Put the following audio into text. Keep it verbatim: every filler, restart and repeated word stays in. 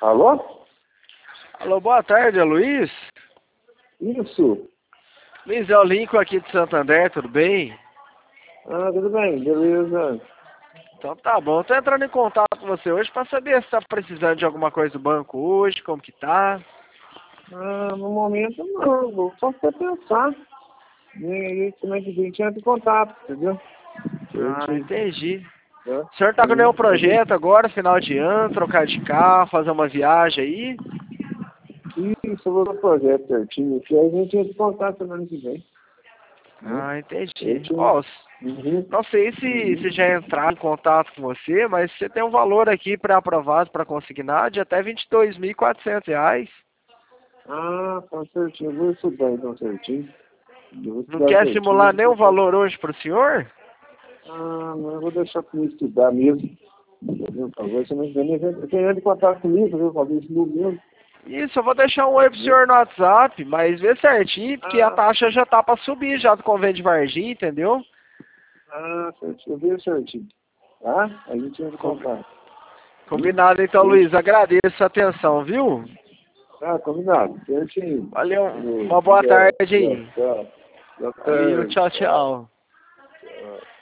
Alô? Alô, boa tarde, é Luiz? Isso. Luiz, é o Lincoln aqui de Santander, tudo bem? Ah, tudo bem, beleza. Então tá bom, tô entrando em contato com você hoje pra saber se tá precisando de alguma coisa do banco hoje, como que tá. Ah, no momento não, vou só pra pensar. E aí, como é que a gente entra em contato, entendeu? Ah, Gente, entendi. né? O senhor tá com nenhum projeto agora, final de ano, trocar de carro, fazer uma viagem aí? Isso, eu vou no projeto certinho aqui, aí a gente entra em contato semana que vem. Né? Ah, entendi. Certinho. Ó, s- Uhum. não sei se, Uhum. se já entrar em contato com você, mas você tem um valor aqui pré-aprovado para consignar de até vinte e dois mil e quatrocentos reais. Ah, tá certinho, eu vou estudar então certinho. Eu vou Não estudar quer certinho. simular Eu nenhum vou... valor hoje pro senhor? Ah, não, eu vou deixar pra mim estudar mesmo. Entendeu? Talvez você não venha querendo em contato comigo, eu vou fazer isso no mesmo. Isso, eu vou deixar um oi pro senhor no WhatsApp, mas vê certinho, porque a Ah, taxa já tá pra subir já do convênio de Varginha, entendeu? ah, certinho, eu vejo certinho. Tá? A gente entra em Com- contato. Hum? Combinado então, Certo. Luiz. Agradeço a atenção, viu? Ah, combinado. Certinho. Valeu, Falou, uma boa obrigado. tarde Tchau, aí. tchau. Boa Valeu, tarde. tchau, Tchau. tchau. Tchau.